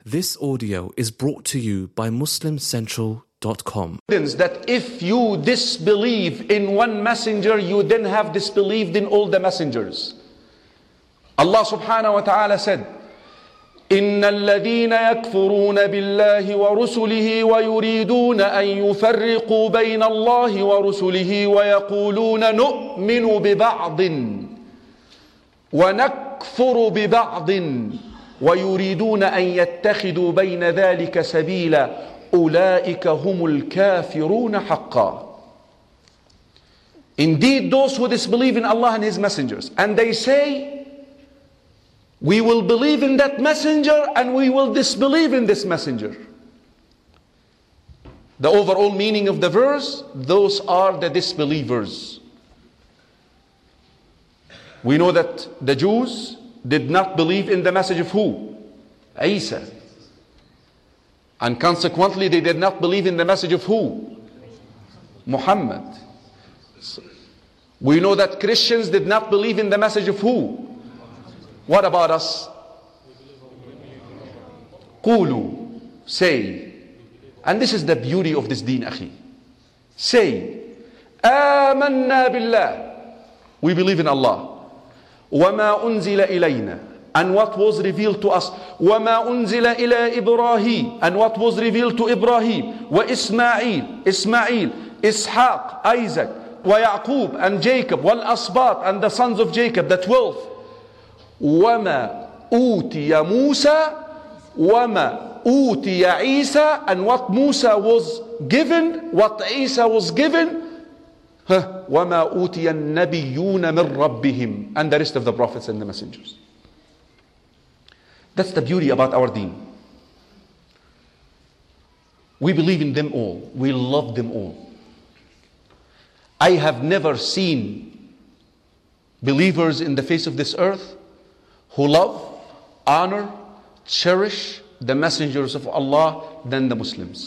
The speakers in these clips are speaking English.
This audio is brought to you by MuslimCentral.com. That if you disbelieve in one messenger, you then have disbelieved in all the messengers. Allah subhanahu wa ta'ala said, إن الذين يكفرون بالله ورسله ويريدون أن يفرقوا بين الله ورسله ويقولون نؤمن ببعض ونكفر ببعض ويريدون أن يتخذوا بين ذلك سبيلا أولئك هم الكافرون حقا. Indeed, those who disbelieve in Allah and His messengers, and they say, we will believe in that messenger and we will disbelieve in this messenger. The overall meaning of the verse, those are the disbelievers. We know that the Jews did not believe in the message of who? Isa. And consequently they did not believe in the message of who? Muhammad. We know that Christians did not believe in the message of who? What about us? Qulu, say. And this is the beauty of this deen, akhi. Say, آمنا بالله. We believe in Allah. وما أنزل إلينا. And what was revealed to us. وما أنزل إلى إبراهيم. And what was revealed to Ibrahim. وإسماعيل, Ismail, Ishaq, Isaac, ويعقوب and Jacob, والأصباط and the sons of Jacob, the 12. وما أوتي موسى وما أوتي عيسى. And what Musa was given, what Isa was given. وما أوتي النبيون من ربهم. And the rest of the prophets and the messengers. That's the beauty about our deen. We believe in them all. We love them all. I have never seen believers in the face of this earth who love, honor, cherish the messengers of Allah than the Muslims.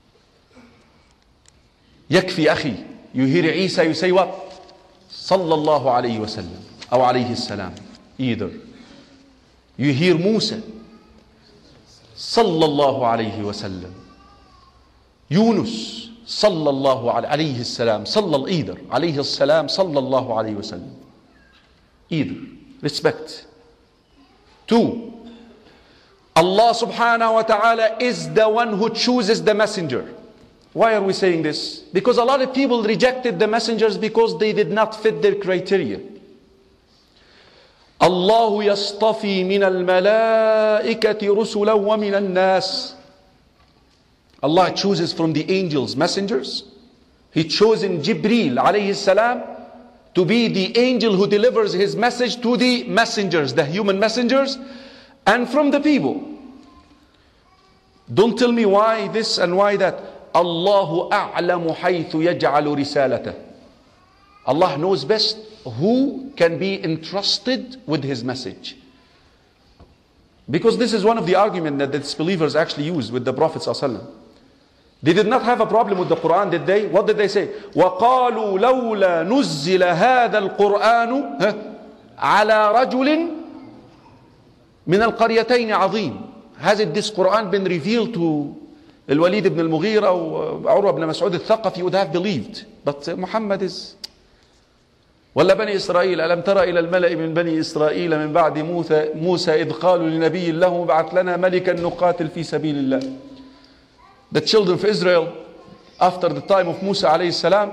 Yakfi akhi. You hear Isa, you say what? Sallallahu alayhi wa sallam. Or alayhi salam. Either. You hear Musa. Sallallahu alayhi wa sallam. Yunus. Sallallahu alayhi salam. Either. Alayhi salam. Sallallahu alayhi wa sallam. Either. Respect. 2. Allah subhanahu wa ta'ala is the one who chooses the messenger. Why are we saying this? Because a lot of people rejected the messengers because they did not fit their criteria. Allah yastafi min al-malaikati rusulan wa min al-nas. Allah chooses from the angels messengers. He chose in Jibreel alayhi salam to be the angel who delivers his message to the messengers, the human messengers, and from the people. Don't tell me why this and why that. Allahu a'lamu haythu yaj'alu risalata. Allah knows best who can be entrusted with his message. Because this is one of the arguments that the disbelievers actually used with the Prophet ﷺ. They did not have a problem with the Quran, did they? What did they say? وَقَالُوا لَوْلَا نُزِّلَ هَذَا الْقُرْآنُ عَلَى رَجُلٍ مِنَ الْقَرْيَتَيْنِ عَظِيمٍ. Hasn't this Quran been revealed to Al-Walid ibn al-Mughira or Urwa ibn Mas'ud al-Thaqafi? Would have believed. But Muhammad is... ولا بني إسرائيل ألم ترى إلى الملأ من بني إسرائيل من بعد موسى إذ قالوا لنبي له بعث لنا ملكا نقاتل في سبيل الله. The children of Israel, after the time of Musa alayhi salam,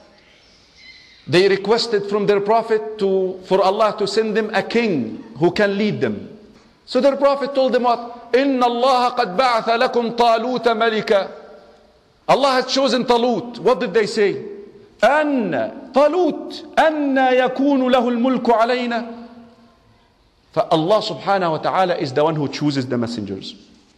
they requested from their prophet for Allah to send them a king who can lead them. So their prophet told them what? إِنَّ اللَّهَ قَدْ بَعَثَ لَكُمْ طَالُوتَ مَلِكًا. Allah has chosen Talut. What did they say? أَنَّ طَالُوتَ أَنَّ يَكُونُ لَهُ الْمُلْكُ عَلَيْنَا. For Allah subhanahu wa ta'ala is the one who chooses the messengers.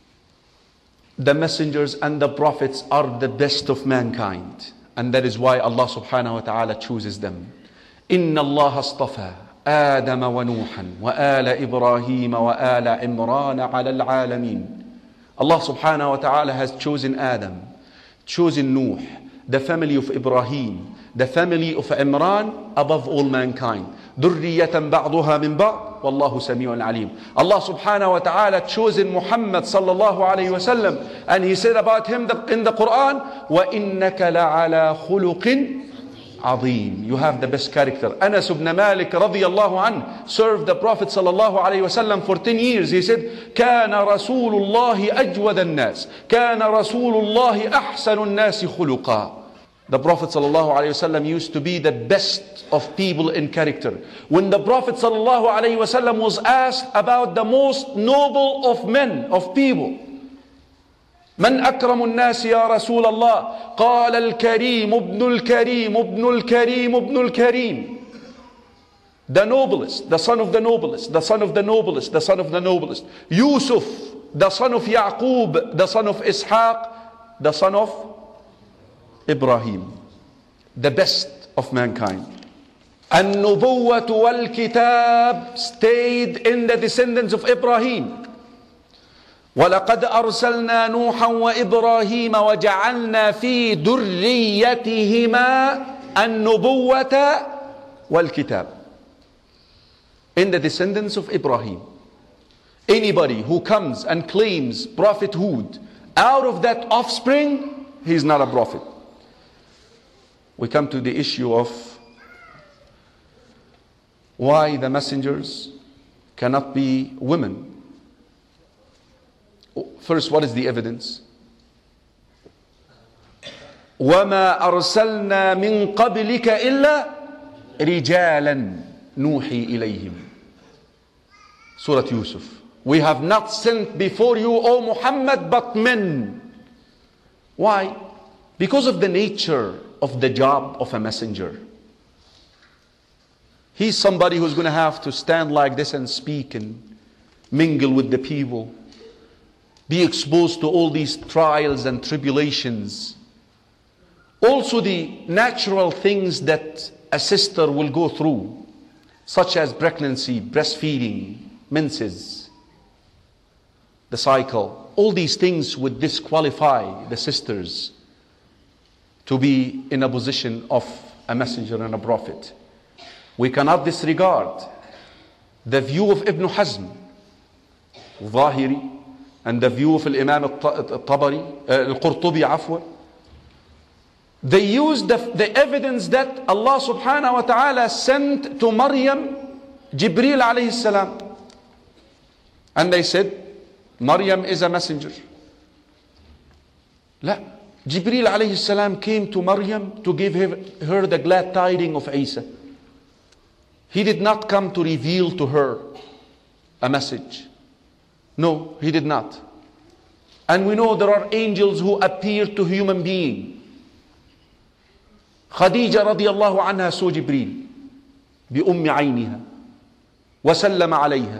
The messengers and the prophets are the best of mankind. And that is why Allah subhanahu wa ta'ala chooses them. إِنَّ اللَّهَ اصْطَفَى آدم ونوحا وآل إبراهيم وآل عمران على العالمين. Allah subhanahu wa ta'ala has chosen Adam, chosen Nuh, the family of Ibrahim, the family of Imran above all mankind. ذرية بعضها من بعض Wallahu sami'un alim. Allah subhanahu wa ta'ala chosen Muhammad sallallahu alayhi wa sallam, and he said about him in the Quran, وَإِنَّكَ لَعَلَى خُلُقٍ عظيم. You have the best character. Anas ibn Malik radiyallahu anh served the Prophet sallallahu alayhi wa sallam for 10 years. He said, كان رسول الله أجود الناس كان رسول الله أحسن الناس خلقا. The Prophet sallallahu alayhi wa sallam used to be the best of people in character. When the Prophet sallallahu alayhi wa sallam was asked about the most noble of men, of people, من أكرم الناس يا رسول الله قال الكريم ابن الكريم ابن الكريم ابن الكريم. The noblest, the son of the noblest, the son of the noblest, the son of the noblest. Yusuf, the son of Yaqub, the son of Ishaq, the son of Ibrahim. The best of mankind. النبوة والكتاب stayed in the descendants of Ibrahim. وَلَقَدْ أَرْسَلْنَا نُوحًا وَإِبْرَاهِيمَ وَجَعَلْنَا فِي ذُرِّيَّتِهِمَا النُّبُوَّةَ وَالْكِتَابَ. In the descendants of Ibrahim. Anybody who comes and claims prophethood out of that offspring, he is not a prophet. We come to the issue of why the messengers cannot be women. First, what is the evidence? وَمَا أَرْسَلْنَا مِن قَبْلِكَ إِلَّا رِجَالًا نُوحِي إِلَيْهِمْ. Surah Yusuf. We have not sent before you, O Muhammad, but men. Why? Because of the nature of the job of a messenger. He's somebody who's going to have to stand like this and speak and mingle with the people. Be exposed to all these trials and tribulations. Also the natural things that a sister will go through, such as pregnancy, breastfeeding, menses, the cycle. All these things would disqualify the sisters to be in a position of a messenger and a prophet. We cannot disregard the view of Ibn Hazm, Zahiri, and the view of Imam al-Tabari, al-Qurtubi, afwa. They used the evidence that Allah subhanahu wa ta'ala sent to Maryam, Jibreel alayhi salam. And they said, Maryam is a messenger. La. Jibreel alayhi salam came to Maryam to give her the glad tidings of Isa. He did not come to reveal to her a message. No, he did not. And we know there are angels who appear to human beings. Khadija radiallahu anha saw Jibreel بأم عينها وسلم عليها.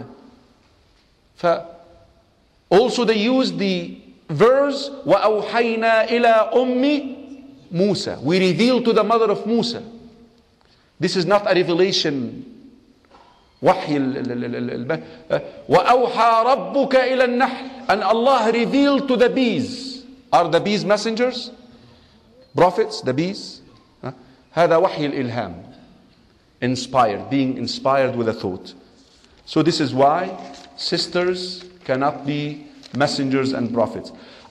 Also they used the verse وأوحينا إلى أم موسى. We revealed to the mother of Musa. This is not a revelation. وحي وأوحى ربك إلى النحل. And Allah revealed to the bees. Are the bees messengers? Prophets, the bees? هذا وحي الإلهام. Inspired, being inspired with a thought. So this is why sisters cannot be messengers and prophets.